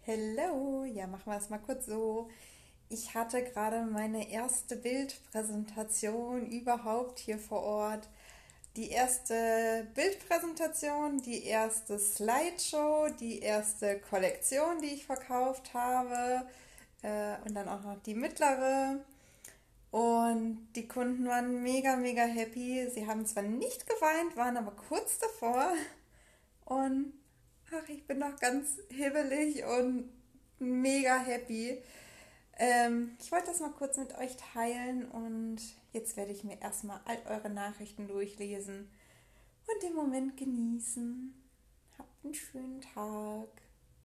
Hello, ja, machen wir es mal kurz so. Ich hatte gerade meine erste Bildpräsentation überhaupt hier vor Ort. Die erste Bildpräsentation, die erste Slideshow, die erste Kollektion, die ich verkauft habe und dann auch noch die mittlere. Und die Kunden waren mega, mega happy. Sie haben zwar nicht geweint, waren aber kurz davor. Und ach, ich bin noch ganz hibbelig und mega happy. Ich wollte das mal kurz mit euch teilen und jetzt werde ich mir erstmal all eure Nachrichten durchlesen und den Moment genießen. Habt einen schönen Tag.